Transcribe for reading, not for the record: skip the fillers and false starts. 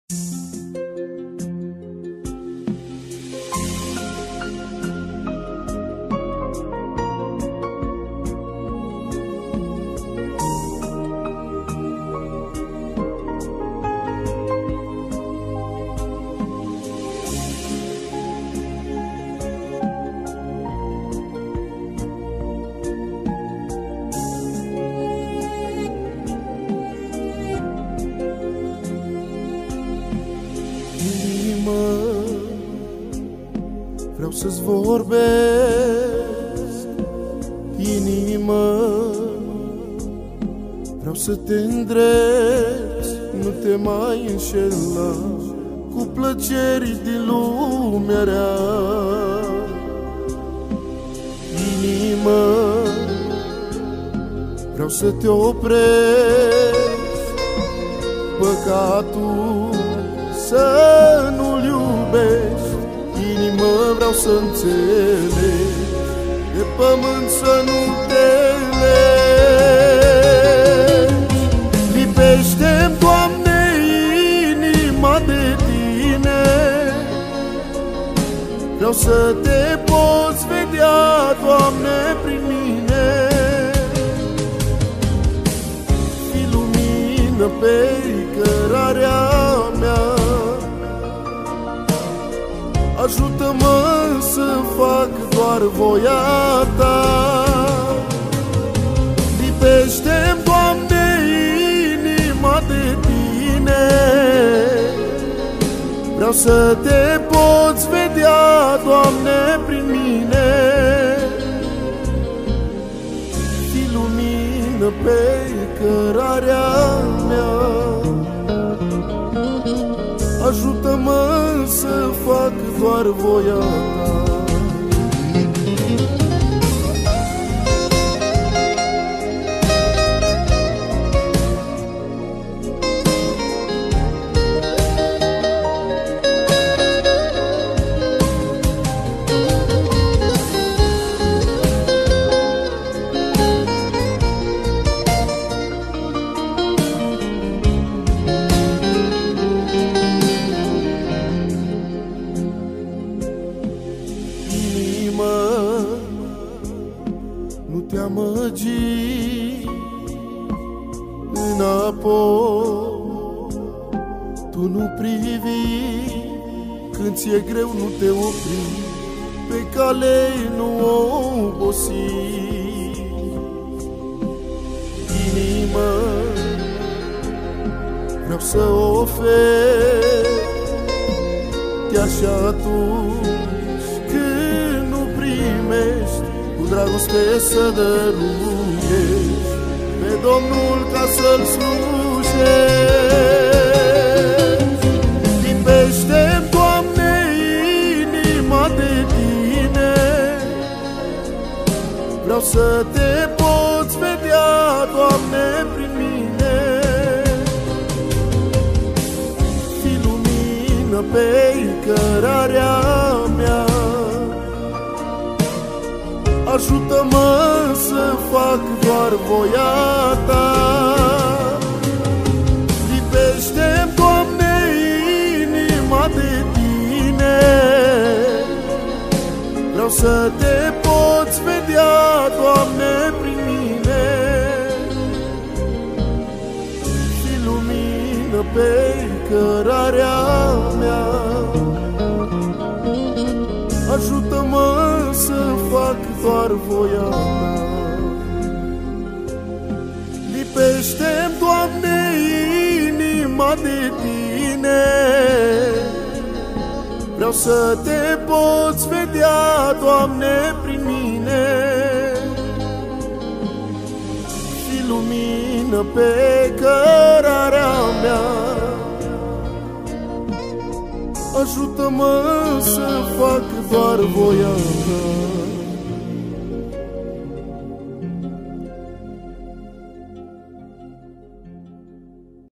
Vreau să-ți vorbesc, inimă. Vreau să te îndrepți, nu te mai înșela cu plăceri din lumea rea. Inimă, vreau să te opresc, păcatul să nu-l iubești. Inimă, vreau să înțelegi, de pământ să nu te legi. Lipește-mi, Doamne, inima de Tine. Vreau să te poți vedea, Doamne, prin mine. Fii lumină pe cărarea mea, ajută-mă să fac doar voia Ta. Lipește-mi, Doamne, inima de Tine. Vreau să te poți vedea, Doamne, prin mine. Fii lumină pe cărarea mea, ajută-mă să fac doar voia Ta. Nu te amăgi înapoi, tu nu privi când ți-e greu, nu te opri, pe cale nu obosi. Inimă, vreau să oferi chiar și atunci când nu primești, cu dragoste să dăruiești pe Domnul ca să-L slujești. Lipește-mi, Doamne, inima de Tine. Vreau să te poți vedea, Doamne, prin mine. Fii lumină pe cărarea mea, ajută-mă să fac doar voia Ta. Lipește-mi, Doamne, inima de Tine. Vreau să te poți vedea, Doamne, prin mine. Fii lumină pe cărarea mea, ajută-mă să fac doar voia Ta. Lipește-mi, Doamne, inima de Tine. Vreau să te poți vedea, Doamne, prin mine. Fii lumină pe cărarea mea, ajută-mă să fac doar voia Ta.